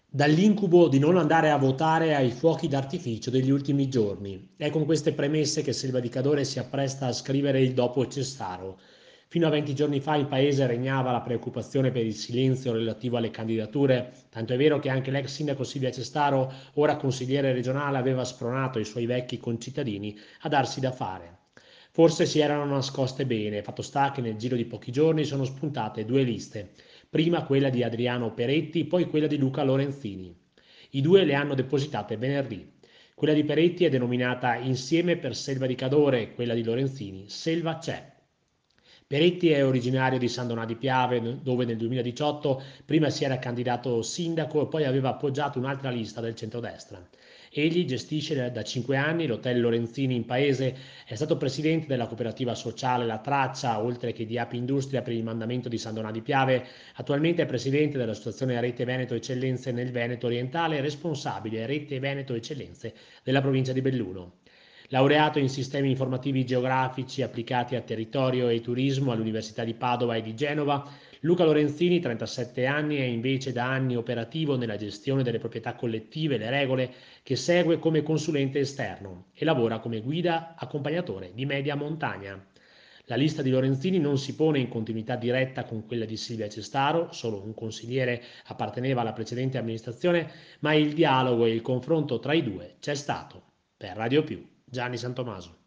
Dall'incubo di non andare a votare ai fuochi d'artificio degli ultimi giorni. È con queste premesse che Silva di Cadore si appresta a scrivere il dopo Cestaro. Fino a 20 giorni fa in paese regnava la preoccupazione per il silenzio relativo alle candidature, tanto è vero che anche l'ex sindaco Silvia Cestaro, ora consigliere regionale, aveva spronato i suoi vecchi concittadini a darsi da fare. Forse si erano nascoste bene, fatto sta che nel giro di pochi giorni sono spuntate due liste, prima quella di Adriano Peretti, poi quella di Luca Lorenzini. I due le hanno depositate venerdì. Quella di Peretti è denominata Insieme per Selva di Cadore e quella di Lorenzini Selva c'è. Peretti è originario di San Donà di Piave, dove nel 2018 prima si era candidato sindaco e poi aveva appoggiato un'altra lista del centrodestra. Egli gestisce da 5 anni l'Hotel Lorenzini in paese, è stato presidente della cooperativa sociale La Traccia, oltre che di Api Industria per il mandamento di San Donà di Piave. Attualmente è presidente dell'associazione Rete Veneto Eccellenze nel Veneto Orientale e responsabile Rete Veneto Eccellenze della provincia di Belluno. Laureato in sistemi informativi geografici applicati a territorio e turismo all'Università di Padova e di Genova, Luca Lorenzini, 37 anni, è invece da anni operativo nella gestione delle proprietà collettive e le regole, che segue come consulente esterno e lavora come guida accompagnatore di media montagna. La lista di Lorenzini non si pone in continuità diretta con quella di Silvia Cestaro, solo un consigliere apparteneva alla precedente amministrazione, ma il dialogo e il confronto tra i due c'è stato. Per Radio Più, Gianni Santomaso.